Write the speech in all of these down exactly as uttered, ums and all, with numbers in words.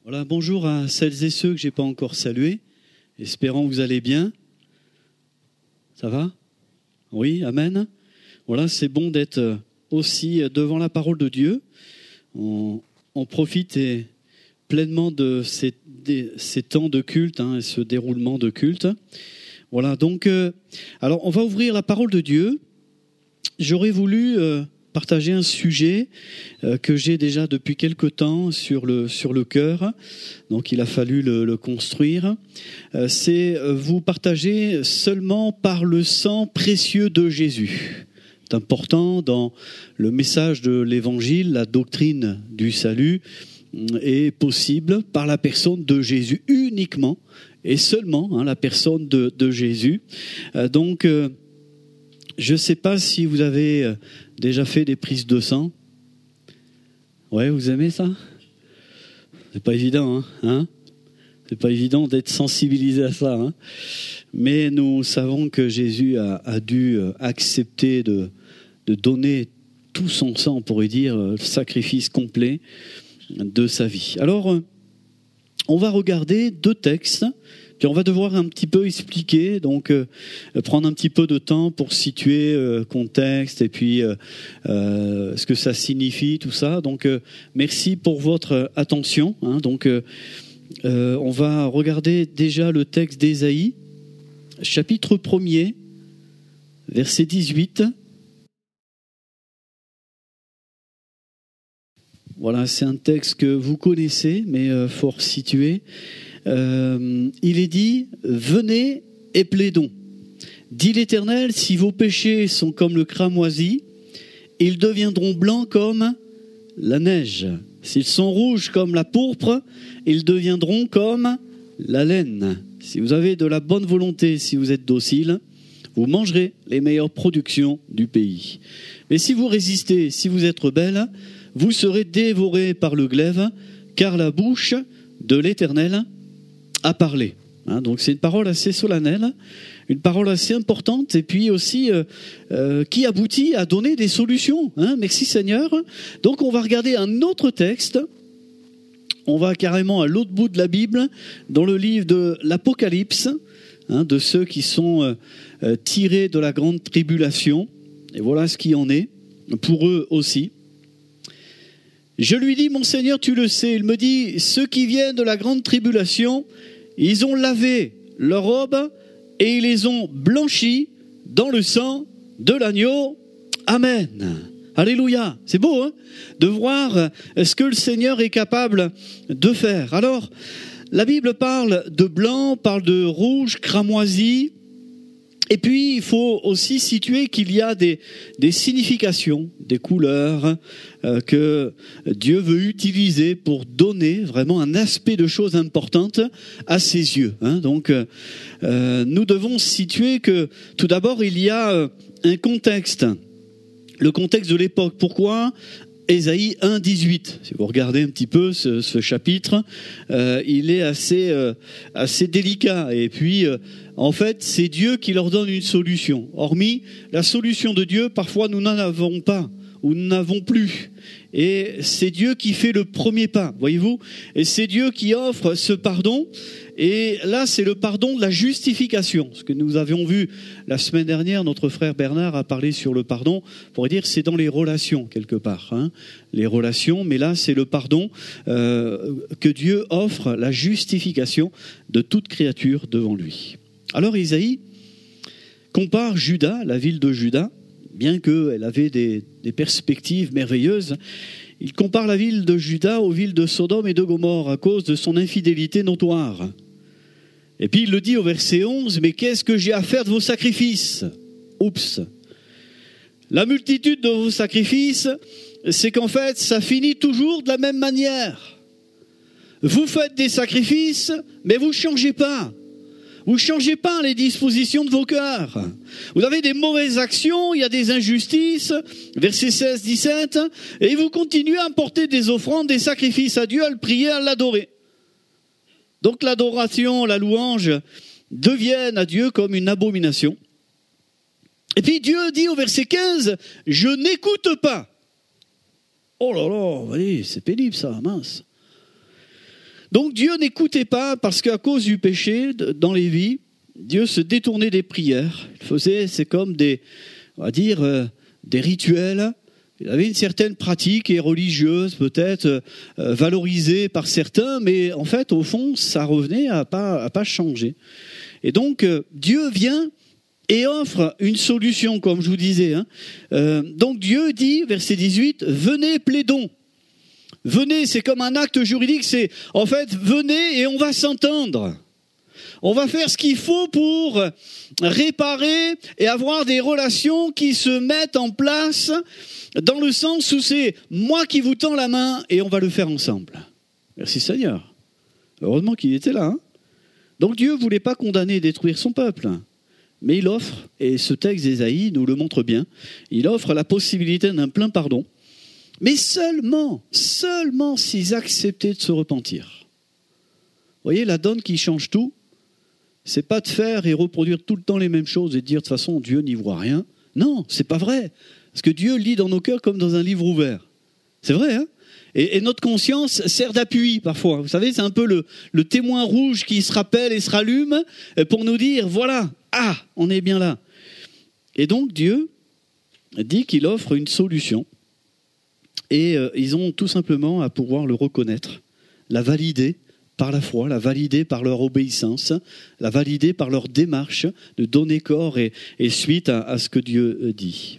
Voilà, bonjour à celles et ceux que je n'ai pas encore salués, espérant que vous allez bien. Ça va ? Oui, amen. Voilà, c'est bon d'être aussi devant la parole de Dieu. On, on profite et, pleinement de ces, des, ces temps de culte, hein, et ce déroulement de culte. Voilà, donc, euh, alors on va ouvrir la parole de Dieu. J'aurais voulu euh, partager un sujet euh, que j'ai déjà depuis quelque temps sur le, sur le cœur. Donc il a fallu le, le construire. Euh, c'est euh, vous partager seulement par le sang précieux de Jésus. C'est important dans le message de l'Évangile, la doctrine du salut est possible par la personne de Jésus uniquement et seulement, hein, la personne de, de Jésus. Euh, donc, euh, je ne sais pas si vous avez déjà fait des prises de sang. Ouais, vous aimez ça ? C'est pas évident, hein, hein ? C'est pas évident d'être sensibilisé à ça, hein. Mais nous savons que Jésus a, a dû accepter de, de donner tout son sang, on pourrait dire, le sacrifice complet de sa vie. Alors, on va regarder deux textes, puis on va devoir un petit peu expliquer, donc euh, prendre un petit peu de temps pour situer le euh, contexte et puis euh, euh, ce que ça signifie, tout ça. Donc, euh, merci pour votre attention. Hein. Donc, euh, euh, on va regarder déjà le texte d'Ésaïe, chapitre premier, verset dix-huit. Voilà, c'est un texte que vous connaissez, mais euh, fort situé. Euh, il est dit « Venez et plaidons. Dit l'Éternel, si vos péchés sont comme le cramoisi, ils deviendront blancs comme la neige. S'ils sont rouges comme la pourpre, ils deviendront comme la laine. Si vous avez de la bonne volonté, si vous êtes docile, vous mangerez les meilleures productions du pays. Mais si vous résistez, si vous êtes rebelle, vous serez dévorés par le glaive, car la bouche de l'Éternel a parlé. » Hein, donc c'est une parole assez solennelle, une parole assez importante, et puis aussi euh, euh, qui aboutit à donner des solutions. Hein, merci Seigneur. Donc on va regarder un autre texte. On va carrément à l'autre bout de la Bible, dans le livre de l'Apocalypse, hein, de ceux qui sont euh, euh, tirés de la grande tribulation. Et voilà ce qui en est, pour eux aussi. Je lui dis, mon Seigneur, tu le sais. Il me dit, ceux qui viennent de la grande tribulation, ils ont lavé leurs robes et ils les ont blanchis dans le sang de l'agneau. Amen. Alléluia. C'est beau, hein, de voir ce que le Seigneur est capable de faire. Alors, la Bible parle de blanc, parle de rouge, cramoisi. Et puis, il faut aussi situer qu'il y a des, des significations, des couleurs euh, que Dieu veut utiliser pour donner vraiment un aspect de choses importantes à ses yeux. Hein. Donc, euh, nous devons situer que, tout d'abord, il y a un contexte. Le contexte de l'époque. Pourquoi ? Ésaïe un, dix-huit. Si vous regardez un petit peu ce, ce chapitre, euh, il est assez, euh, assez délicat. Et puis, euh, en fait, c'est Dieu qui leur donne une solution. Hormis la solution de Dieu, parfois nous n'en avons pas ou nous n'avons plus. Et c'est Dieu qui fait le premier pas, voyez-vous ? Et c'est Dieu qui offre ce pardon. Et là, c'est le pardon de la justification. Ce que nous avions vu la semaine dernière, notre frère Bernard a parlé sur le pardon. On pourrait dire que c'est dans les relations, quelque part. Hein, les relations, mais là, c'est le pardon euh, que Dieu offre, la justification de toute créature devant lui. Alors, Isaïe compare Juda, la ville de Juda, bien qu'elle avait des, des perspectives merveilleuses. Il compare la ville de Juda aux villes de Sodome et de Gomorrhe à cause de son infidélité notoire. Et puis il le dit au verset onze, « Mais qu'est-ce que j'ai à faire de vos sacrifices ?» Oups. La multitude de vos sacrifices, c'est qu'en fait, ça finit toujours de la même manière. Vous faites des sacrifices, mais vous ne changez pas. Vous ne changez pas les dispositions de vos cœurs. Vous avez des mauvaises actions, il y a des injustices, versets seize, dix-sept, et vous continuez à apporter des offrandes, des sacrifices à Dieu, à le prier, à l'adorer. Donc l'adoration, la louange deviennent à Dieu comme une abomination. Et puis Dieu dit au verset quinze, « Je n'écoute pas. » Oh là là, allez, c'est pénible ça, mince. Donc Dieu n'écoutait pas parce qu'à cause du péché dans les vies, Dieu se détournait des prières. Il faisait, c'est comme des, on va dire, euh, des rituels. Il avait une certaine pratique et religieuse, peut-être euh, valorisée par certains, mais en fait, au fond, ça revenait à pas à pas changer. Et donc, euh, Dieu vient et offre une solution, comme je vous disais. Hein. Euh, donc Dieu dit, verset dix-huit, « Venez, plaidons ». Venez, c'est comme un acte juridique, c'est en fait, venez et on va s'entendre. On va faire ce qu'il faut pour réparer et avoir des relations qui se mettent en place dans le sens où c'est moi qui vous tends la main et on va le faire ensemble. Merci Seigneur. Heureusement qu'il était là. Hein. Donc Dieu ne voulait pas condamner et détruire son peuple. Mais il offre, et ce texte d'Ésaïe nous le montre bien, il offre la possibilité d'un plein pardon, mais seulement, seulement s'ils acceptaient de se repentir. Vous voyez, la donne qui change tout, c'est pas de faire et reproduire tout le temps les mêmes choses et de dire de toute façon Dieu n'y voit rien. Non, c'est pas vrai. Parce que Dieu lit dans nos cœurs comme dans un livre ouvert. C'est vrai, hein ? Et, et notre conscience sert d'appui parfois. Vous savez, c'est un peu le, le témoin rouge qui se rappelle et se rallume pour nous dire, voilà, ah, on est bien là. Et donc Dieu dit qu'il offre une solution. Et euh, ils ont tout simplement à pouvoir le reconnaître, la valider par la foi, la valider par leur obéissance, la valider par leur démarche de donner corps et, et suite à, à ce que Dieu dit.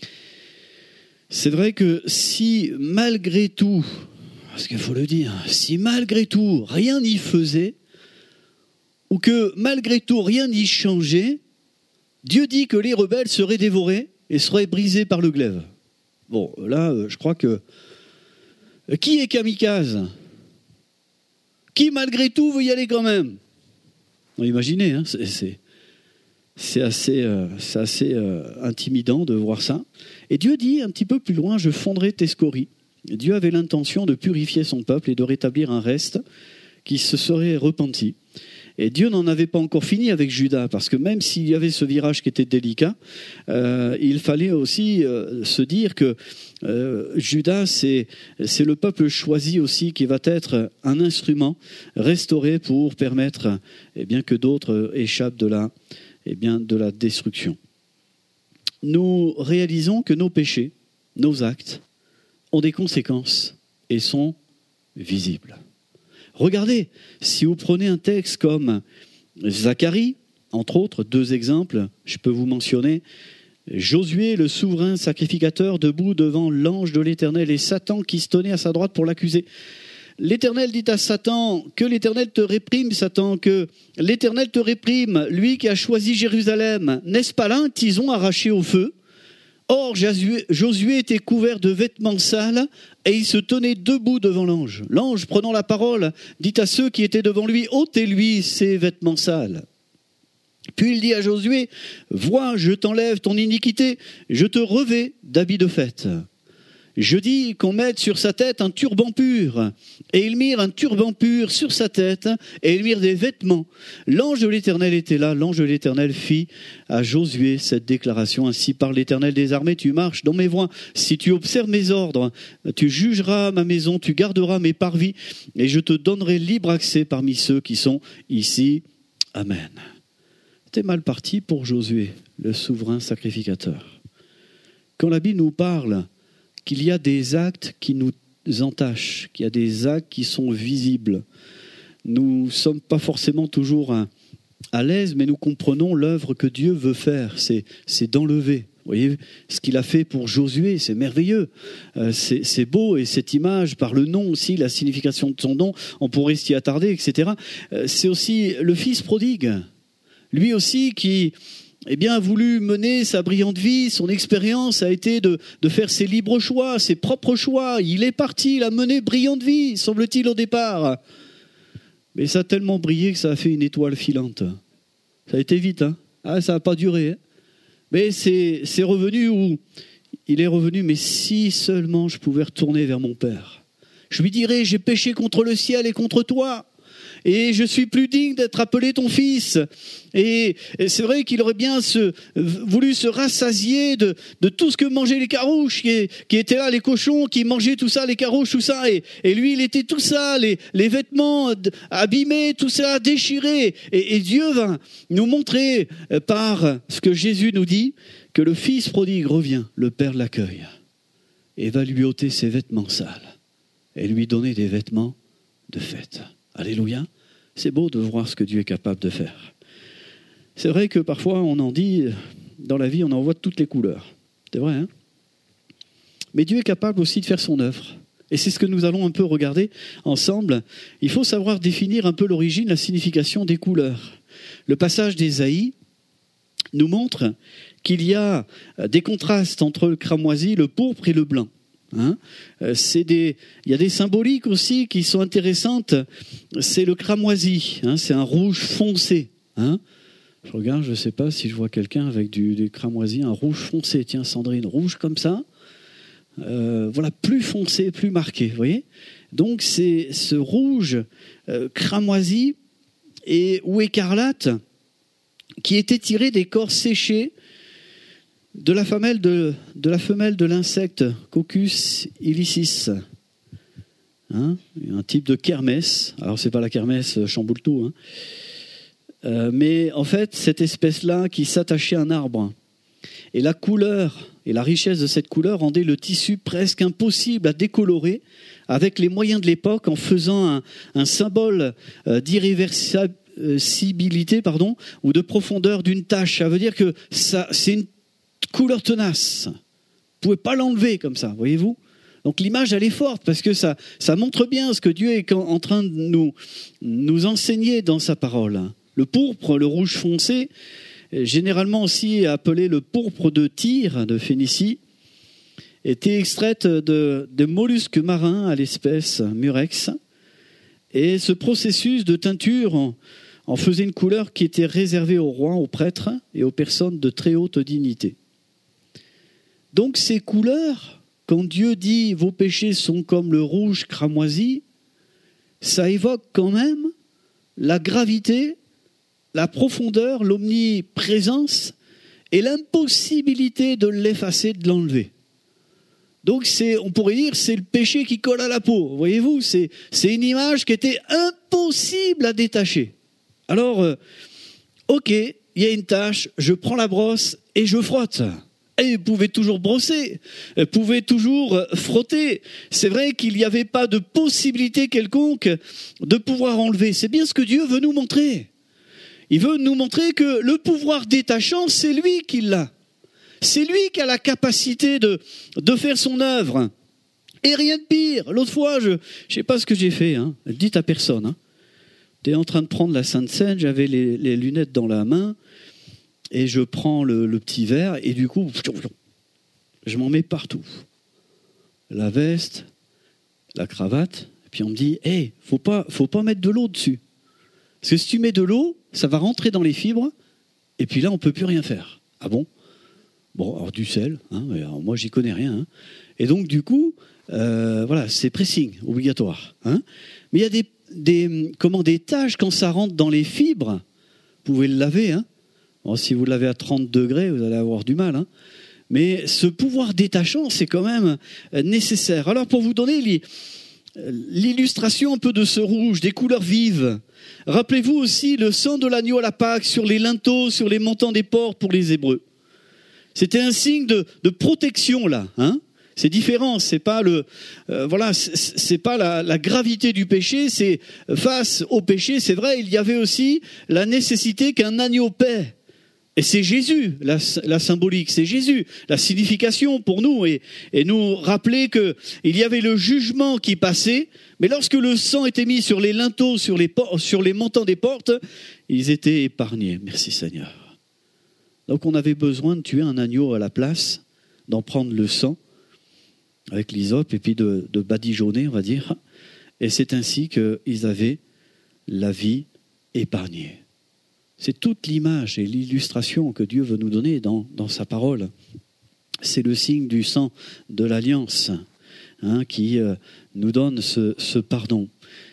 C'est vrai que si malgré tout, parce qu'il faut le dire, si malgré tout rien n'y faisait, ou que malgré tout rien n'y changeait, Dieu dit que les rebelles seraient dévorés et seraient brisés par le glaive. Bon, là, je crois que... Qui est kamikaze ? Qui, malgré tout, veut y aller quand même ? Non, imaginez, hein, c'est, c'est, c'est assez, euh, c'est assez euh, intimidant de voir ça. Et Dieu dit un petit peu plus loin, « Je fonderai tes scories ». Dieu avait l'intention de purifier son peuple et de rétablir un reste qui se serait repenti. Et Dieu n'en avait pas encore fini avec Juda, parce que même s'il y avait ce virage qui était délicat, euh, il fallait aussi euh, se dire que euh, Juda, c'est, c'est le peuple choisi aussi qui va être un instrument restauré pour permettre eh bien, que d'autres échappent de la, eh bien, de la destruction. Nous réalisons que nos péchés, nos actes, ont des conséquences et sont visibles. Regardez, si vous prenez un texte comme Zacharie, entre autres, deux exemples, je peux vous mentionner, Josué, le souverain sacrificateur, debout devant l'ange de l'Éternel et Satan qui se tenait à sa droite pour l'accuser. L'Éternel dit à Satan, que l'Éternel te réprime, Satan, que l'Éternel te réprime, lui qui a choisi Jérusalem. N'est-ce pas là un tison arraché au feu ? Or, Josué était couvert de vêtements sales et il se tenait debout devant l'ange. L'ange, prenant la parole, dit à ceux qui étaient devant lui, « ôtez-lui ces vêtements sales ». Puis il dit à Josué, « Vois, je t'enlève ton iniquité, je te revais d'habits de fête. » Je dis qu'on mette sur sa tête un turban pur. Et ils mirent un turban pur sur sa tête et ils mirent des vêtements. L'ange de l'Éternel était là. L'ange de l'Éternel fit à Josué cette déclaration. Ainsi parle l'Éternel des armées, tu marches dans mes voies. Si tu observes mes ordres, tu jugeras ma maison, tu garderas mes parvis et je te donnerai libre accès parmi ceux qui sont ici. Amen. C'était mal parti pour Josué, le souverain sacrificateur. Quand la Bible nous parle qu'il y a des actes qui nous entachent, qu'il y a des actes qui sont visibles. Nous ne sommes pas forcément toujours à, à l'aise, mais nous comprenons l'œuvre que Dieu veut faire, c'est, c'est d'enlever. Vous voyez, ce qu'il a fait pour Josué, c'est merveilleux, euh, c'est, c'est beau, et cette image, par le nom aussi, la signification de son nom, on pourrait s'y attarder, et cetera. Euh, c'est aussi le fils prodigue, lui aussi qui... eh bien, a voulu mener sa brillante vie, son expérience a été de, de faire ses libres choix, ses propres choix. Il est parti, il a mené brillante vie, semble-t-il, au départ. Mais ça a tellement brillé que ça a fait une étoile filante. Ça a été vite, hein. Ah, ça n'a pas duré. Hein. Mais c'est, c'est revenu où il est revenu, mais si seulement je pouvais retourner vers mon Père. Je lui dirais, j'ai péché contre le ciel et contre toi. et je suis plus digne d'être appelé ton fils. Et, et c'est vrai qu'il aurait bien se, voulu se rassasier de, de tout ce que mangeaient les carouches, qui, qui étaient là, les cochons, qui mangeaient tout ça, les carouches, tout ça. Et, et lui, il était tout ça, les, les vêtements abîmés, tout ça, déchirés. Et, et Dieu va nous montrer par ce que Jésus nous dit, que le fils prodigue revient, le père l'accueille, et va lui ôter ses vêtements sales, et lui donner des vêtements de fête. Alléluia. C'est beau de voir ce que Dieu est capable de faire. C'est vrai que parfois on en dit, dans la vie on en voit de toutes les couleurs. C'est vrai, hein ? Mais Dieu est capable aussi de faire son œuvre. Et c'est ce que nous allons un peu regarder ensemble. Il faut savoir définir un peu l'origine, la signification des couleurs. Le passage d'Ésaïe nous montre qu'il y a des contrastes entre le cramoisi, le pourpre et le blanc. Hein, c'est des, il y a des symboliques aussi qui sont intéressantes. C'est le cramoisi, hein, c'est un rouge foncé. Hein. Je regarde, je ne sais pas si je vois quelqu'un avec du, du cramoisi, un rouge foncé. Tiens, Sandrine, rouge comme ça. Euh, voilà, plus foncé, plus marqué. Vous voyez ? Donc c'est ce rouge euh, cramoisi et ou écarlate qui était tiré des corps séchés de la femelle de, de, la femelle de l'insecte Coccus ilicis. Hein, un type de kermesse. Alors, ce n'est pas la kermesse chamboule-tout. Hein. Euh, mais en fait, cette espèce-là qui s'attachait à un arbre. Et la couleur et la richesse de cette couleur rendait le tissu presque impossible à décolorer avec les moyens de l'époque en faisant un, un symbole euh, d'irréversibilité pardon, ou de profondeur d'une tache. Ça veut dire que ça, c'est une couleur tenace. Vous ne pouvez pas l'enlever comme ça, voyez-vous ? Donc l'image, elle est forte parce que ça, ça montre bien ce que Dieu est en train de nous, nous enseigner dans sa parole. Le pourpre, le rouge foncé, généralement aussi appelé le pourpre de Tyr, de Phénicie, était extraite de, de mollusques marins à l'espèce murex. Et ce processus de teinture en, en faisait une couleur qui était réservée aux rois, aux prêtres et aux personnes de très haute dignité. Donc ces couleurs, quand Dieu dit « vos péchés sont comme le rouge cramoisi », ça évoque quand même la gravité, la profondeur, l'omniprésence et l'impossibilité de l'effacer, de l'enlever. Donc c'est, on pourrait dire, c'est le péché qui colle à la peau. Voyez-vous, c'est, c'est une image qui était impossible à détacher. Alors, euh, ok, il y a une tache, je prends la brosse et je frotte. Et vous pouvez toujours brosser, vous pouvez toujours frotter. C'est vrai qu'il n'y avait pas de possibilité quelconque de pouvoir enlever. C'est bien ce que Dieu veut nous montrer. Il veut nous montrer que le pouvoir détachant, c'est lui qui l'a. C'est lui qui a la capacité de, de faire son œuvre. Et rien de pire. L'autre fois, je ne sais pas ce que j'ai fait. Hein. Dites à personne. Hein. J'étais en train de prendre la Sainte Seine, j'avais les, les lunettes dans la main. Et je prends le, le petit verre et du coup, je m'en mets partout. La veste, la cravate. Et puis on me dit, hé, hey, faut pas, faut pas mettre de l'eau dessus. Parce que si tu mets de l'eau, ça va rentrer dans les fibres. Et puis là, on ne peut plus rien faire. Ah bon ? Bon, alors du sel. Hein, alors moi, j'y connais rien. Hein. Et donc, du coup, euh, voilà, c'est pressing, obligatoire. Hein. Mais il y a des, des, comment, des taches, quand ça rentre dans les fibres, vous pouvez le laver, hein. Bon, si vous l'avez à trente degrés, vous allez avoir du mal. Hein. Mais ce pouvoir détachant, c'est quand même nécessaire. Alors, pour vous donner l'illustration un peu de ce rouge, des couleurs vives, rappelez-vous aussi le sang de l'agneau à la Pâque sur les linteaux, sur les montants des portes pour les Hébreux. C'était un signe de, de protection, là. Hein. C'est différent, c'est pas le, euh, voilà, c'est, c'est pas la, la gravité du péché, c'est face au péché, c'est vrai, il y avait aussi la nécessité qu'un agneau paie. Et c'est Jésus, la, la symbolique, c'est Jésus, la signification pour nous, et, et nous rappeler que il y avait le jugement qui passait, mais lorsque le sang était mis sur les linteaux, sur les, por- sur les montants des portes, ils étaient épargnés. Merci Seigneur. Donc on avait besoin de tuer un agneau à la place, d'en prendre le sang, avec l'hysope, et puis de, de badigeonner, on va dire, et c'est ainsi qu'ils avaient la vie épargnée. C'est toute l'image et l'illustration que Dieu veut nous donner dans, dans sa parole. C'est le signe du sang de l'alliance hein, qui euh, nous donne ce, ce pardon.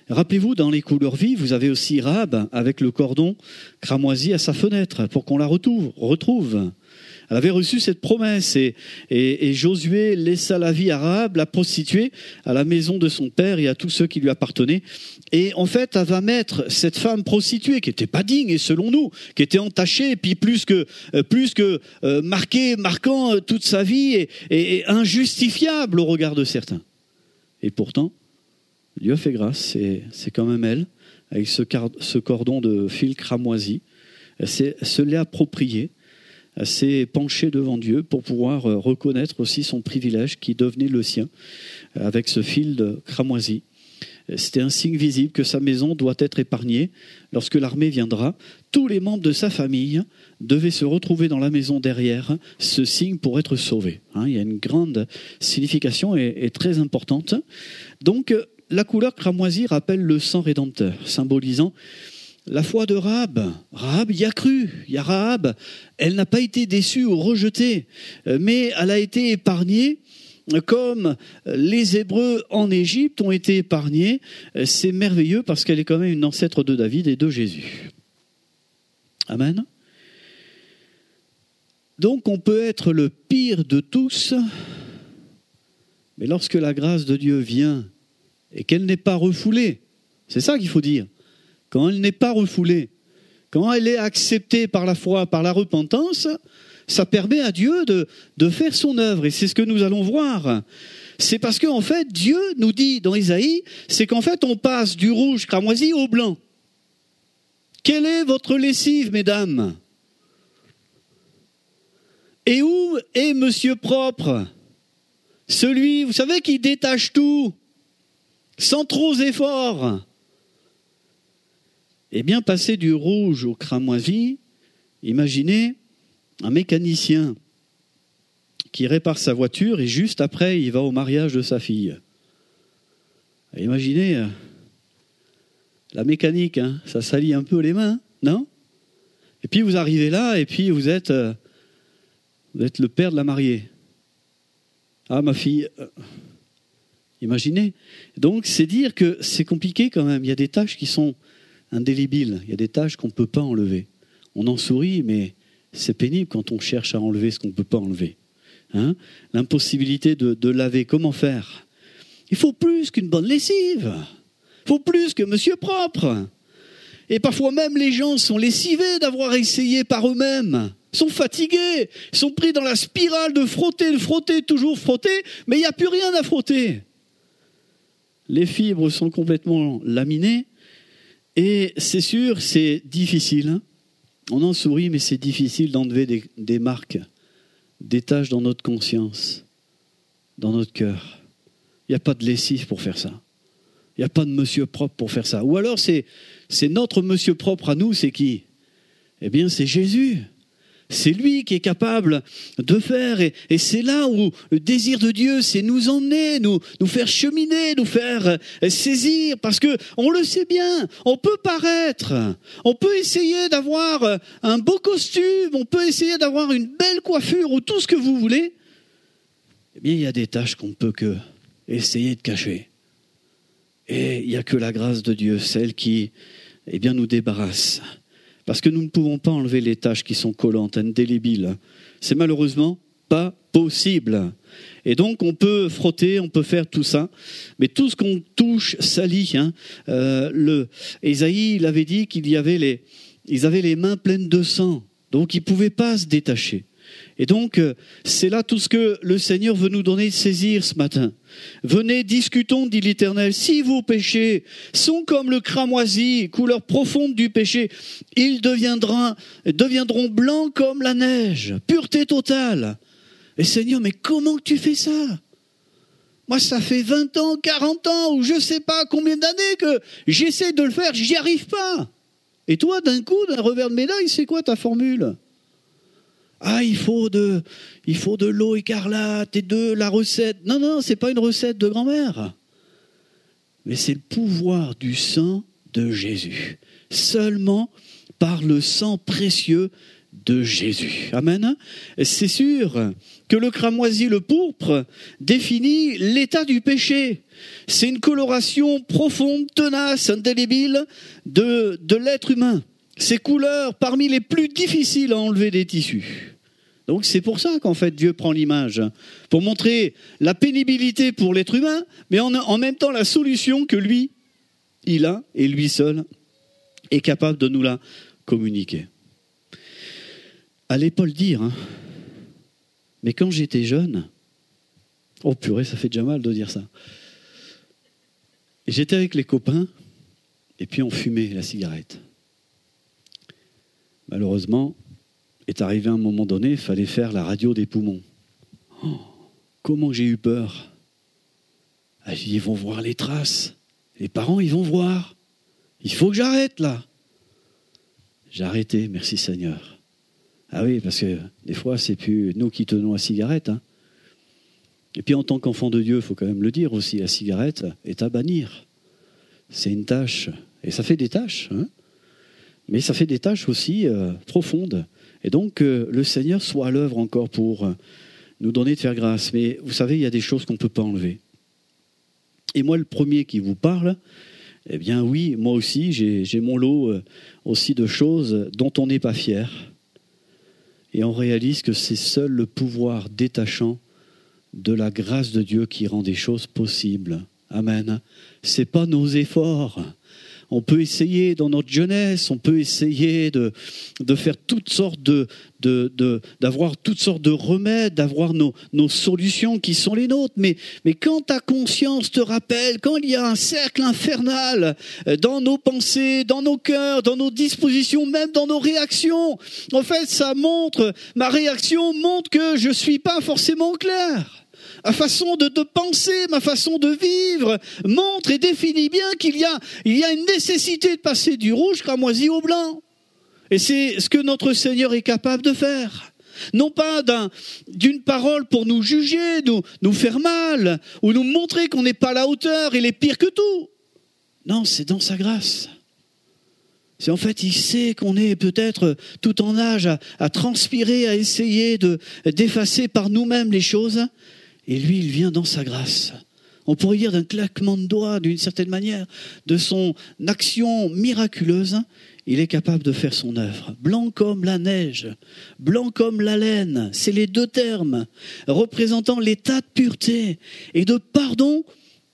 Rappelez-vous, dans les couleurs vives, vous avez aussi Rahab avec le cordon cramoisi à sa fenêtre pour qu'on la retrouve. retrouve. Elle avait reçu cette promesse et, et, et Josué laissa la vie à Rahab, la prostituée, à la maison de son père et à tous ceux qui lui appartenaient. Et en fait, elle va mettre cette femme prostituée qui n'était pas digne, et selon nous, qui était entachée, et puis plus que, plus que euh, marquée, marquant toute sa vie et, et, et injustifiable au regard de certains. Et pourtant, Dieu a fait grâce, et c'est quand même elle, avec ce, car, ce cordon de fil cramoisi, elle, elle se l'est approprié. Elle s'est penchée devant Dieu pour pouvoir reconnaître aussi son privilège qui devenait le sien avec ce fil de cramoisi. C'était un signe visible que sa maison doit être épargnée. Lorsque l'armée viendra, tous les membres de sa famille devaient se retrouver dans la maison derrière ce signe pour être sauvés. Hein, il y a une grande signification et, et très importante. Donc, la couleur cramoisi rappelle le sang rédempteur, symbolisant la foi de Rahab. Rahab y a cru. Il y a Rahab. Elle n'a pas été déçue ou rejetée, mais elle a été épargnée comme les Hébreux en Égypte ont été épargnés. C'est merveilleux parce qu'elle est quand même une ancêtre de David et de Jésus. Amen. Donc on peut être le pire de tous, mais lorsque la grâce de Dieu vient et qu'elle n'est pas refoulée, c'est ça qu'il faut dire. Quand elle n'est pas refoulée, quand elle est acceptée par la foi, par la repentance, ça permet à Dieu de, de faire son œuvre. Et c'est ce que nous allons voir. C'est parce qu'en fait, Dieu nous dit dans Isaïe, c'est qu'en fait, on passe du rouge cramoisi au blanc. Quelle est votre lessive, mesdames ? Et où est Monsieur Propre ? Celui, vous savez, qui détache tout, sans trop d'efforts. Eh bien, passer du rouge au cramoisi, imaginez un mécanicien qui répare sa voiture et juste après, il va au mariage de sa fille. Imaginez euh, la mécanique, hein, ça salit un peu les mains, non ? Et puis vous arrivez là et puis vous êtes, euh, vous êtes le père de la mariée. Ah, ma fille, euh, imaginez. Donc, c'est dire que c'est compliqué quand même. Il y a des tâches qui sont indélébile. Il y a des tâches qu'on ne peut pas enlever. On en sourit, mais c'est pénible quand on cherche à enlever ce qu'on ne peut pas enlever. Hein ? L'impossibilité de, de laver, comment faire ? Il faut plus qu'une bonne lessive. Il faut plus que Monsieur Propre. Et parfois même, les gens sont lessivés d'avoir essayé par eux-mêmes. Ils sont fatigués. Ils sont pris dans la spirale de frotter, de frotter, toujours frotter, mais il n'y a plus rien à frotter. Les fibres sont complètement laminées. Et c'est sûr, c'est difficile. Hein. On en sourit, mais c'est difficile d'enlever des, des marques, des taches dans notre conscience, dans notre cœur. Il n'y a pas de lessive pour faire ça. Il n'y a pas de monsieur propre pour faire ça. Ou alors, c'est, c'est notre monsieur propre à nous, c'est qui ? Eh bien, c'est Jésus. C'est lui qui est capable de faire. Et, et c'est là où le désir de Dieu, c'est nous emmener, nous, nous faire cheminer, nous faire saisir. Parce qu'on le sait bien, on peut paraître, on peut essayer d'avoir un beau costume, on peut essayer d'avoir une belle coiffure ou tout ce que vous voulez. Eh bien, il y a des tâches qu'on ne peut que essayer de cacher. Et il n'y a que la grâce de Dieu, celle qui eh bien, nous débarrasse. Parce que nous ne pouvons pas enlever les taches qui sont collantes, indélébiles. C'est malheureusement pas possible. Et donc on peut frotter, on peut faire tout ça, mais tout ce qu'on touche salit. Hein. Euh, le Ésaïe, il avait dit qu'il y avait les, ils avaient les mains pleines de sang, donc ils ne pouvaient pas se détacher. Et donc, c'est là tout ce que le Seigneur veut nous donner de saisir ce matin. Venez, discutons, dit l'Éternel. Si vos péchés sont comme le cramoisi, couleur profonde du péché, ils deviendront, deviendront blancs comme la neige, pureté totale. Et Seigneur, mais comment tu fais ça ? Moi, ça fait vingt ans, quarante ans, ou je ne sais pas combien d'années que j'essaie de le faire, j'y arrive pas. Et toi, d'un coup, d'un revers de médaille, c'est quoi ta formule ? Ah, il faut de, il faut de l'eau écarlate et de la recette. Non, non, c'est pas une recette de grand-mère. Mais c'est le pouvoir du sang de Jésus. Seulement par le sang précieux de Jésus. Amen. C'est sûr que le cramoisi, le pourpre, définit l'état du péché. C'est une coloration profonde, tenace, indélébile de, de l'être humain. Ces couleurs parmi les plus difficiles à enlever des tissus. Donc c'est pour ça qu'en fait Dieu prend l'image, pour montrer la pénibilité pour l'être humain, mais en, en même temps la solution que lui, il a, et lui seul, est capable de nous la communiquer. Allez pas le dire, hein. Mais quand j'étais jeune, oh purée, ça fait déjà mal de dire ça. J'étais avec les copains, et puis on fumait la cigarette. Malheureusement, est arrivé un moment donné, il fallait faire la radio des poumons. Oh, comment j'ai eu peur. Ah, j'ai dit, ils vont voir les traces. Les parents, ils vont voir. Il faut que j'arrête, là. J'ai arrêté, merci Seigneur. Ah oui, parce que des fois, c'est plus nous qui tenons la cigarette. Hein. Et puis, en tant qu'enfant de Dieu, il faut quand même le dire aussi, la cigarette est à bannir. C'est une tâche. Et ça fait des tâches. Hein. Mais ça fait des tâches aussi euh, profondes. Et donc, euh, le Seigneur soit à l'œuvre encore pour euh, nous donner de faire grâce. Mais vous savez, il y a des choses qu'on ne peut pas enlever. Et moi, le premier qui vous parle, eh bien oui, moi aussi, j'ai, j'ai mon lot euh, aussi de choses dont on n'est pas fier. Et on réalise que c'est seul le pouvoir détachant de la grâce de Dieu qui rend des choses possibles. Amen. C'est pas nos efforts. On peut essayer dans notre jeunesse, on peut essayer de, de faire toutes sortes de, de, de, d'avoir toutes sortes de remèdes, d'avoir nos, nos solutions qui sont les nôtres. Mais, mais quand ta conscience te rappelle, quand il y a un cercle infernal dans nos pensées, dans nos cœurs, dans nos dispositions, même dans nos réactions, en fait, ça montre, ma réaction montre que je ne suis pas forcément clair. Ma façon de, de penser, ma façon de vivre montre et définit bien qu'il y a, il y a une nécessité de passer du rouge cramoisi au blanc. Et c'est ce que notre Seigneur est capable de faire. Non pas d'un, d'une parole pour nous juger, nous, nous faire mal, ou nous montrer qu'on n'est pas à la hauteur et les pires que tout. Non, c'est dans sa grâce. C'est en fait, il sait qu'on est peut-être tout en âge à, à transpirer, à essayer de, d'effacer par nous-mêmes les choses. Et lui, il vient dans sa grâce. On pourrait dire d'un claquement de doigts, d'une certaine manière, de son action miraculeuse, il est capable de faire son œuvre. Blanc comme la neige, blanc comme la laine, c'est les deux termes représentant l'état de pureté et de pardon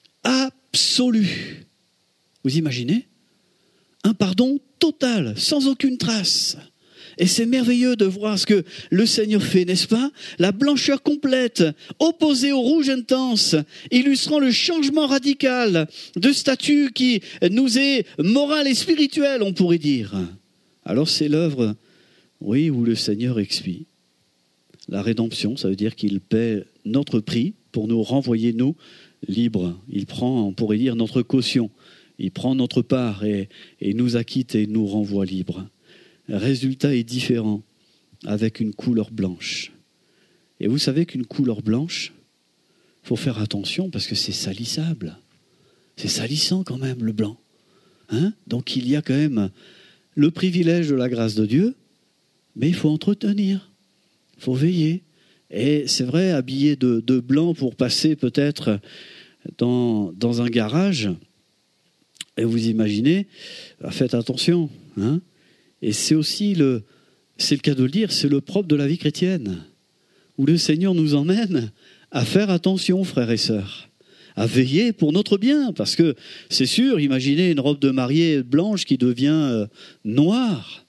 absolu. Vous imaginez ? Un pardon total, sans aucune trace. Et c'est merveilleux de voir ce que le Seigneur fait, n'est-ce pas ? La blancheur complète, opposée au rouge intense, illustrant le changement radical de statut qui nous est moral et spirituel, on pourrait dire. Alors c'est l'œuvre, oui, où le Seigneur expie. La rédemption, ça veut dire qu'il paie notre prix pour nous renvoyer, nous, libres. Il prend, on pourrait dire, notre caution. Il prend notre part et, et nous acquitte et nous renvoie libres. Le résultat est différent, avec une couleur blanche. Et vous savez qu'une couleur blanche, il faut faire attention parce que c'est salissable. C'est salissant quand même, le blanc. Hein ? Donc il y a quand même le privilège de la grâce de Dieu, mais il faut entretenir, il faut veiller. Et c'est vrai, habillé de, de blanc pour passer peut-être dans, dans un garage, et vous imaginez, faites attention, hein ? Et c'est aussi, le, c'est le cas de le dire, c'est le propre de la vie chrétienne, où le Seigneur nous emmène à faire attention, frères et sœurs, à veiller pour notre bien, parce que c'est sûr, imaginez une robe de mariée blanche qui devient euh, noire.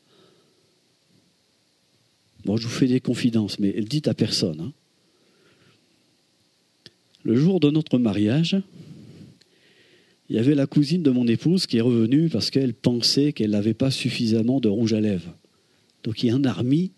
Bon, je vous fais des confidences, mais dites à personne. Hein. Le jour de notre mariage, il y avait la cousine de mon épouse qui est revenue parce qu'elle pensait qu'elle n'avait pas suffisamment de rouge à lèvres. Donc il y a un army.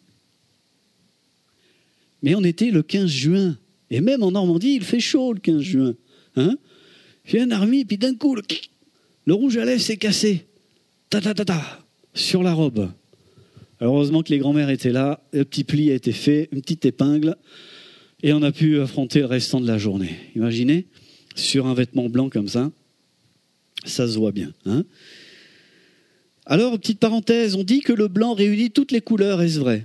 Mais on était le quinze juin. Et même en Normandie, il fait chaud le quinze juin. Hein ? Il y a un army, puis d'un coup, le, le rouge à lèvres s'est cassé. Ta ta ta ta, sur la robe. Alors heureusement que les grands-mères étaient là, le petit pli a été fait, une petite épingle, et on a pu affronter le restant de la journée. Imaginez, sur un vêtement blanc comme ça, ça se voit bien. Hein ? Alors, petite parenthèse, on dit que le blanc réunit toutes les couleurs, est-ce vrai ?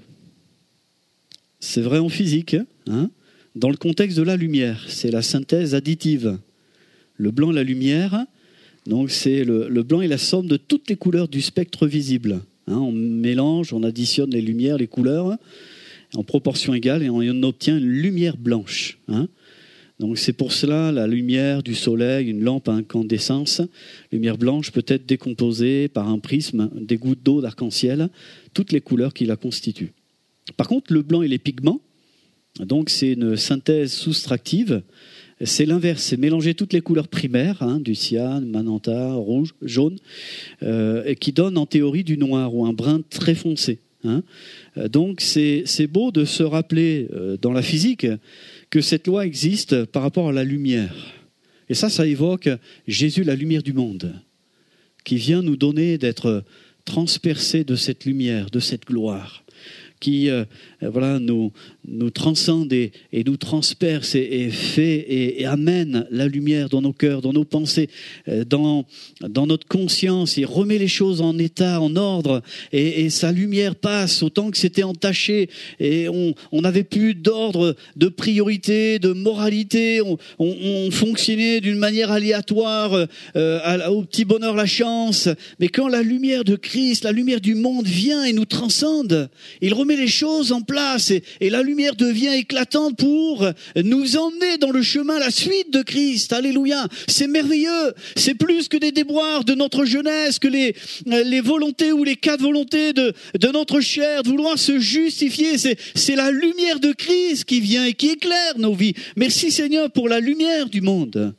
c'est vrai en physique, hein, dans le contexte de la lumière. C'est la synthèse additive. Le blanc et la lumière, donc c'est le, le blanc est la somme de toutes les couleurs du spectre visible. Hein, on mélange, on additionne les lumières, les couleurs en proportion égale et on obtient une lumière blanche. Hein. Donc c'est pour cela la lumière du soleil, une lampe à incandescence, lumière blanche peut être décomposée par un prisme, des gouttes d'eau d'arc-en-ciel, toutes les couleurs qui la constituent. Par contre, le blanc et les pigments, donc c'est une synthèse soustractive, c'est l'inverse, c'est mélanger toutes les couleurs primaires, hein, du cyan, magenta, rouge, jaune, euh, et qui donne en théorie du noir ou un brun très foncé. Hein. Donc c'est, c'est beau de se rappeler euh, dans la physique que cette loi existe par rapport à la lumière. Et ça, ça évoque Jésus, la lumière du monde, qui vient nous donner d'être transpercé de cette lumière, de cette gloire, qui euh, voilà, nous, nous transcende et, et nous transperce et, et fait et, et amène la lumière dans nos cœurs, dans nos pensées, euh, dans, dans notre conscience. Il remet les choses en état, en ordre, et, et sa lumière passe autant que c'était entaché. Et on n'avait plus d'ordre, de priorité, de moralité. On, on, on fonctionnait d'une manière aléatoire, euh, à, au petit bonheur, la chance. Mais quand la lumière de Christ, la lumière du monde vient et nous transcende, il remet les choses en place et, et la lumière devient éclatante pour nous emmener dans le chemin, la suite de Christ. Alléluia. C'est merveilleux. C'est plus que des déboires de notre jeunesse, que les, les volontés ou les quatre volontés de, de notre chair, de vouloir se justifier. C'est, c'est la lumière de Christ qui vient et qui éclaire nos vies. Merci Seigneur pour la lumière du monde.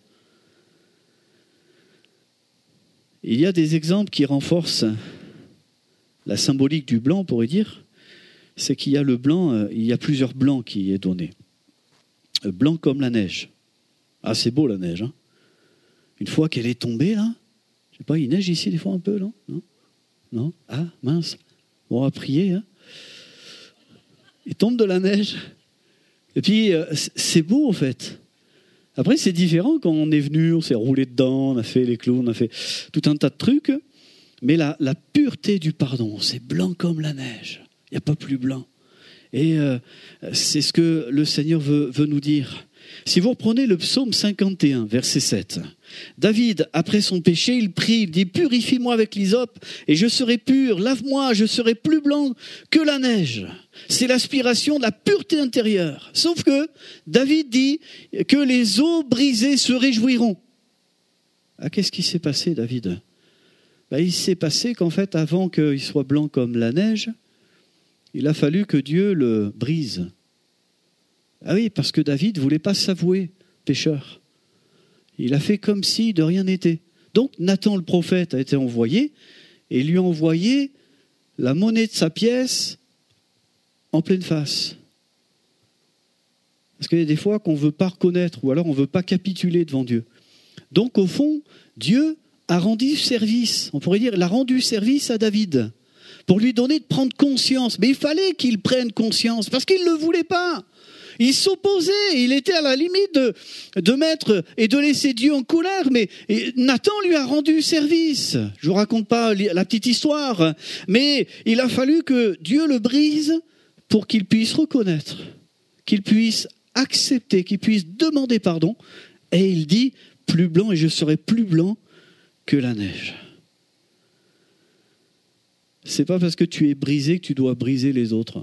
Il y a des exemples qui renforcent la symbolique du blanc, on pourrait dire. C'est qu'il y a le blanc, euh, il y a plusieurs blancs qui est donné. Blanc comme la neige. Ah, c'est beau la neige. Hein. Une fois qu'elle est tombée, là, je sais pas, il neige ici des fois un peu, non? Non? Non? Ah, mince. On va prier. Hein. Il tombe de la neige. Et puis, euh, c'est beau en fait. Après, c'est différent quand on est venu, on s'est roulé dedans, on a fait les clous, on a fait tout un tas de trucs. Mais la, la pureté du pardon, c'est blanc comme la neige. Il n'y a pas plus blanc. Et euh, c'est ce que le Seigneur veut, veut nous dire. Si vous reprenez le psaume cinquante et un, verset sept, David, après son péché, il prie, il dit « Purifie-moi avec l'hysope et je serai pur, lave-moi, je serai plus blanc que la neige. » C'est l'aspiration de la pureté intérieure. Sauf que David dit que les eaux brisées se réjouiront. Ah, qu'est-ce qui s'est passé, David ? Ben, il s'est passé qu'en fait, avant qu'il soit blanc comme la neige, il a fallu que Dieu le brise. Ah oui, parce que David ne voulait pas s'avouer pécheur. Il a fait comme si de rien n'était. Donc Nathan le prophète a été envoyé et lui a envoyé la monnaie de sa pièce en pleine face. Parce qu'il y a des fois qu'on ne veut pas reconnaître ou alors on ne veut pas capituler devant Dieu. Donc au fond, Dieu a rendu service, on pourrait dire, il a rendu service à David pour lui donner de prendre conscience. Mais il fallait qu'il prenne conscience parce qu'il ne le voulait pas. Il s'opposait, il était à la limite de, de mettre et de laisser Dieu en colère, mais Nathan lui a rendu service. Je ne vous raconte pas la petite histoire, mais il a fallu que Dieu le brise pour qu'il puisse reconnaître, qu'il puisse accepter, qu'il puisse demander pardon. Et il dit, plus blanc et je serai plus blanc que la neige. C'est pas parce que tu es brisé que tu dois briser les autres.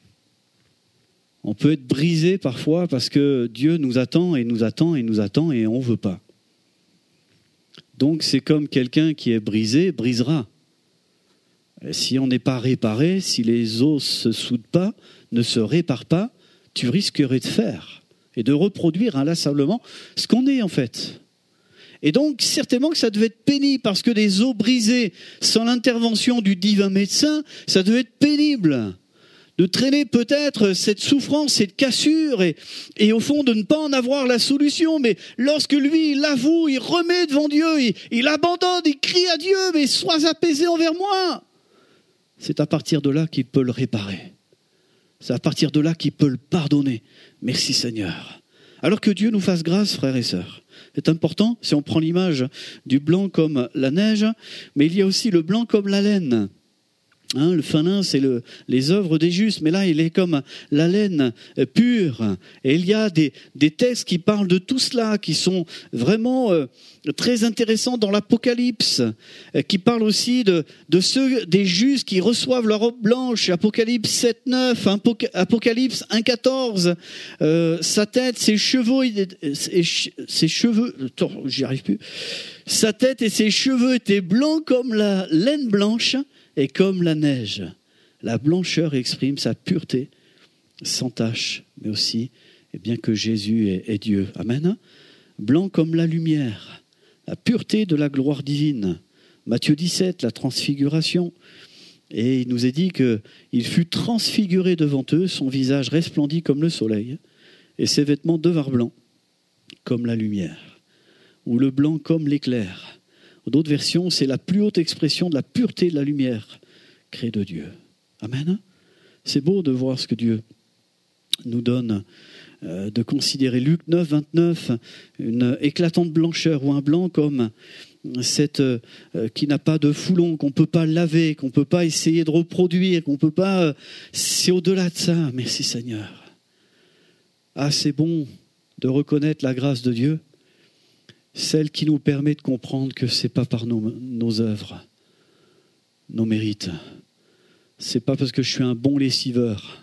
On peut être brisé parfois parce que Dieu nous attend et nous attend et nous attend et on ne veut pas. Donc c'est comme quelqu'un qui est brisé, brisera. Et si on n'est pas réparé, si les os ne se soudent pas, ne se réparent pas, tu risquerais de faire et de reproduire inlassablement ce qu'on est en fait. Et donc, certainement que ça devait être pénible, parce que des os brisés sans l'intervention du divin médecin, ça devait être pénible. De traîner peut-être cette souffrance, cette cassure, et, et au fond de ne pas en avoir la solution. Mais lorsque lui, il avoue, il remet devant Dieu, il, il abandonne, il crie à Dieu, mais sois apaisé envers moi. C'est à partir de là qu'il peut le réparer. C'est à partir de là qu'il peut le pardonner. Merci Seigneur. Alors que Dieu nous fasse grâce, frères et sœurs. C'est important, si on prend l'image du blanc comme la neige, mais il y a aussi le blanc comme la laine. Hein, le fin lin, c'est le, les œuvres des justes, mais là, il est comme la laine pure. Et il y a des, des textes qui parlent de tout cela, qui sont vraiment euh, très intéressants dans l'Apocalypse, euh, qui parlent aussi de, de ceux des justes qui reçoivent leur robe blanche, Apocalypse sept neuf, Apocalypse un quatorze, euh, sa tête, ses cheveux, ses, ses cheveux, j'y arrive plus, sa tête et ses cheveux étaient blancs comme la laine blanche, et comme la neige. La blancheur exprime sa pureté, sans tache, mais aussi eh bien, que Jésus est, est Dieu. Amen. Blanc comme la lumière, la pureté de la gloire divine. Matthieu dix-sept, la transfiguration. Et il nous est dit qu'il fut transfiguré devant eux, son visage resplendit comme le soleil, et ses vêtements devinrent blancs comme la lumière, ou le blanc comme l'éclair. D'autres versions, c'est la plus haute expression de la pureté de la lumière créée de Dieu. Amen. C'est beau de voir ce que Dieu nous donne, euh, de considérer Luc neuf, vingt-neuf, une éclatante blancheur ou un blanc comme cette euh, qui n'a pas de foulon, qu'on ne peut pas laver, qu'on ne peut pas essayer de reproduire, qu'on ne peut pas... Euh, c'est au-delà de ça. Merci Seigneur. Ah, c'est bon de reconnaître la grâce de Dieu, celle qui nous permet de comprendre que ce n'est pas par nos, nos œuvres, nos mérites. Ce n'est pas parce que je suis un bon lessiveur,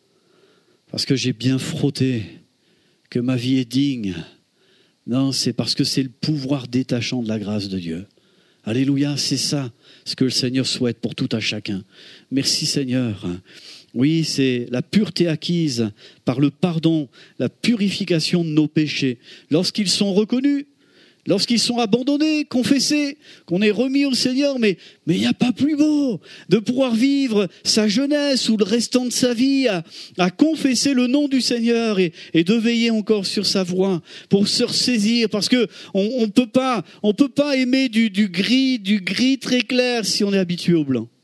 parce que j'ai bien frotté, que ma vie est digne. Non, c'est parce que c'est le pouvoir détachant de la grâce de Dieu. Alléluia, c'est ça ce que le Seigneur souhaite pour tout à chacun. Merci Seigneur. Oui, c'est la pureté acquise par le pardon, la purification de nos péchés. Lorsqu'ils sont reconnus, lorsqu'ils sont abandonnés, confessés, qu'on est remis au Seigneur, mais mais il n'y a pas plus beau de pouvoir vivre sa jeunesse ou le restant de sa vie à, à confesser le nom du Seigneur et, et de veiller encore sur sa voie pour se ressaisir, parce que on, on peut pas, on peut pas aimer du, du gris, du gris très clair si on est habitué au blanc.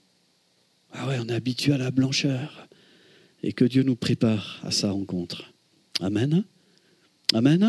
Ah ouais, on est habitué à la blancheur et que Dieu nous prépare à sa rencontre. Amen. Amen.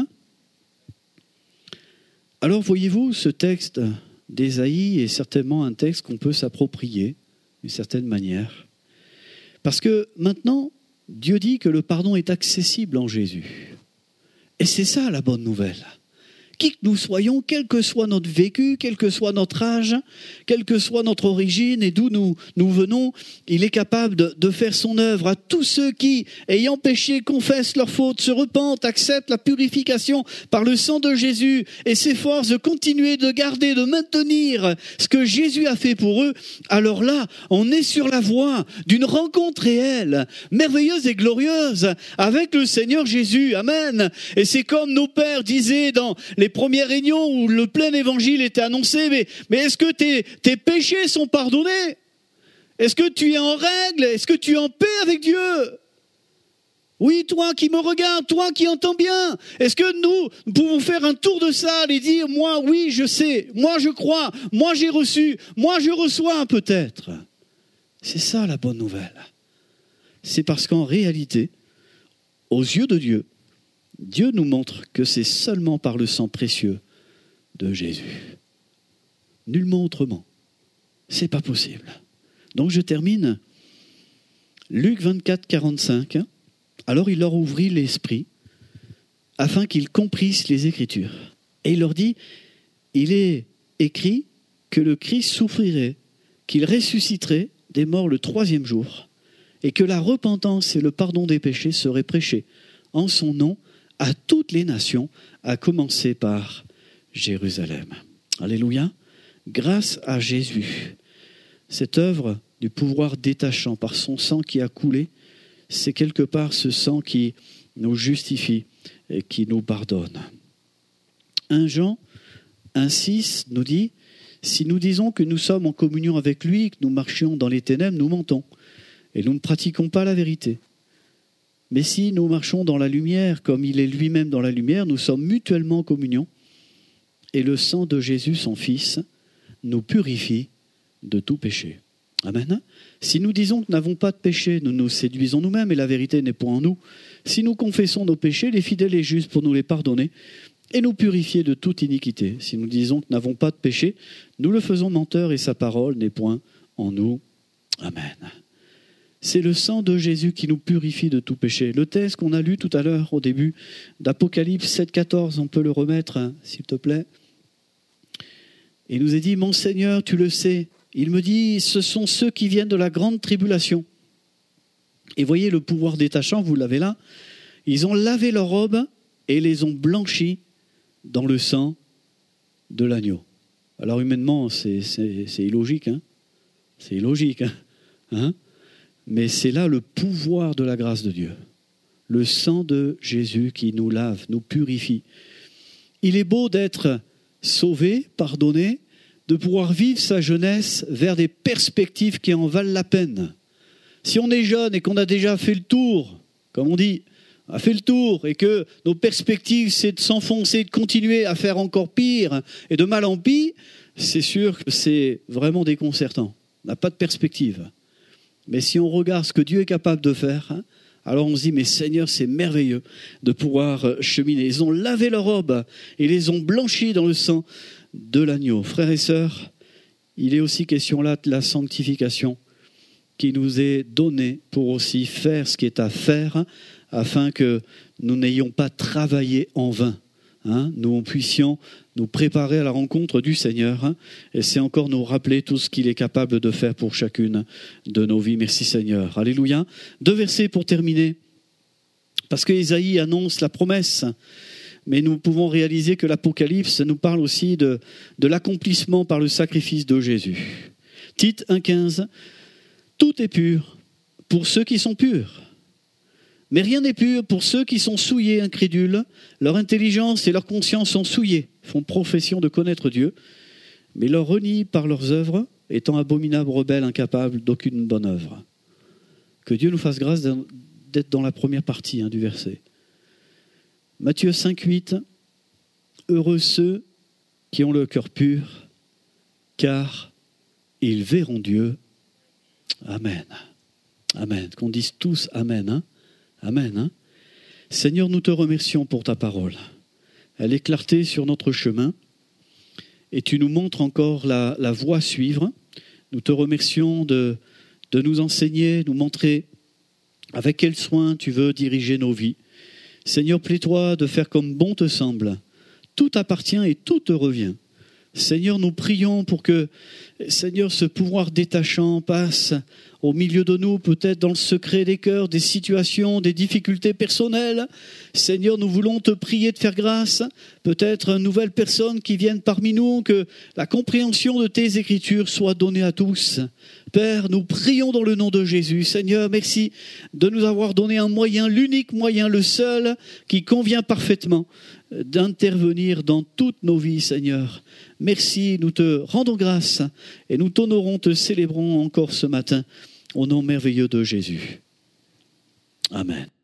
Alors, voyez-vous, ce texte d'Ésaïe est certainement un texte qu'on peut s'approprier d'une certaine manière. Parce que maintenant, Dieu dit que le pardon est accessible en Jésus. Et c'est ça la bonne nouvelle. Qui que nous soyons, quel que soit notre vécu, quel que soit notre âge, quelle que soit notre origine et d'où nous, nous venons, il est capable de, de faire son œuvre à tous ceux qui, ayant péché, confessent leurs fautes, se repentent, acceptent la purification par le sang de Jésus et s'efforcent de continuer, de garder, de maintenir ce que Jésus a fait pour eux. Alors là, on est sur la voie d'une rencontre réelle, merveilleuse et glorieuse avec le Seigneur Jésus. Amen. Et c'est comme nos pères disaient dans les Les premières réunions où le plein évangile était annoncé, mais, mais est-ce que tes, tes péchés sont pardonnés? Est-ce que tu es en règle? Est-ce que tu es en paix avec Dieu? Oui, toi qui me regardes, toi qui entends bien, est-ce que nous, nous pouvons faire un tour de salle et dire, moi, oui, je sais, moi, je crois, moi, j'ai reçu, moi, je reçois peut-être. C'est ça la bonne nouvelle. C'est parce qu'en réalité, aux yeux de Dieu, Dieu nous montre que c'est seulement par le sang précieux de Jésus. Nullement autrement. C'est pas possible. Donc je termine. Luc vingt-quatre, quarante-cinq. Alors il leur ouvrit l'esprit afin qu'ils comprissent les Écritures. Et il leur dit, il est écrit que le Christ souffrirait, qu'il ressusciterait des morts le troisième jour, et que la repentance et le pardon des péchés seraient prêchés en son nom à toutes les nations, à commencer par Jérusalem. Alléluia. Grâce à Jésus, cette œuvre du pouvoir détachant par son sang qui a coulé, c'est quelque part ce sang qui nous justifie et qui nous pardonne. un Jean un six nous dit, si nous disons que nous sommes en communion avec lui, que nous marchions dans les ténèbres, nous mentons et nous ne pratiquons pas la vérité. Mais si nous marchons dans la lumière, comme il est lui-même dans la lumière, nous sommes mutuellement en communion. Et le sang de Jésus, son Fils, nous purifie de tout péché. Amen. Si nous disons que nous n'avons pas de péché, nous nous séduisons nous-mêmes et la vérité n'est point en nous. Si nous confessons nos péchés, les fidèles et justes pour nous les pardonner et nous purifier de toute iniquité. Si nous disons que nous n'avons pas de péché, nous le faisons menteur et sa parole n'est point en nous. Amen. C'est le sang de Jésus qui nous purifie de tout péché. Le texte qu'on a lu tout à l'heure au début d'Apocalypse sept quatorze, on peut le remettre, hein, s'il te plaît. Il nous est dit, mon Seigneur, tu le sais. Il me dit, ce sont ceux qui viennent de la grande tribulation. Et voyez le pouvoir détachant, vous l'avez là. Ils ont lavé leurs robes et les ont blanchis dans le sang de l'agneau. Alors humainement, c'est, c'est, c'est illogique. Hein, c'est illogique. Hein, hein Mais c'est là le pouvoir de la grâce de Dieu. Le sang de Jésus qui nous lave, nous purifie. Il est beau d'être sauvé, pardonné, de pouvoir vivre sa jeunesse vers des perspectives qui en valent la peine. Si on est jeune et qu'on a déjà fait le tour, comme on dit, a fait le tour, et que nos perspectives, c'est de s'enfoncer, de continuer à faire encore pire, et de mal en pis, c'est sûr que c'est vraiment déconcertant. On n'a pas de perspective. Mais si on regarde ce que Dieu est capable de faire, hein, alors on se dit, mais Seigneur, c'est merveilleux de pouvoir cheminer. Ils ont lavé leurs robes et les ont blanchis dans le sang de l'agneau. Frères et sœurs, il est aussi question là de la sanctification qui nous est donnée pour aussi faire ce qui est à faire, afin que nous n'ayons pas travaillé en vain. Hein, nous puissions nous préparer à la rencontre du Seigneur, hein, et c'est encore nous rappeler tout ce qu'il est capable de faire pour chacune de nos vies. Merci Seigneur. Alléluia. Deux versets pour terminer, parce que Ésaïe annonce la promesse, mais nous pouvons réaliser que l'Apocalypse nous parle aussi de, de l'accomplissement par le sacrifice de Jésus. Tite un quinze, tout est pur pour ceux qui sont purs. Mais rien n'est pur pour ceux qui sont souillés, incrédules. Leur intelligence et leur conscience sont souillées, font profession de connaître Dieu, mais leur renient par leurs œuvres, étant abominables, rebelles, incapables d'aucune bonne œuvre. Que Dieu nous fasse grâce d'être dans la première partie hein, du verset. Matthieu cinq huit, heureux ceux qui ont le cœur pur, car ils verront Dieu. Amen. Amen. Qu'on dise tous Amen. Hein. Amen. Hein. Seigneur, nous te remercions pour ta parole. Elle est clarté sur notre chemin et tu nous montres encore la, la voie à suivre. Nous te remercions de, de nous enseigner, nous montrer avec quel soin tu veux diriger nos vies. Seigneur, plaît-toi de faire comme bon te semble. Tout t'appartient et tout te revient. Seigneur, nous prions pour que, Seigneur, ce pouvoir détachant passe au milieu de nous, peut-être dans le secret des cœurs, des situations, des difficultés personnelles. Seigneur, nous voulons te prier de faire grâce. Peut-être une nouvelle personne qui vienne parmi nous, que la compréhension de tes Écritures soit donnée à tous. Père, nous prions dans le nom de Jésus. Seigneur, merci de nous avoir donné un moyen, l'unique moyen, le seul qui convient parfaitement d'intervenir dans toutes nos vies, Seigneur. Merci, nous te rendons grâce et nous t'honorons, te célébrons encore ce matin au nom merveilleux de Jésus. Amen.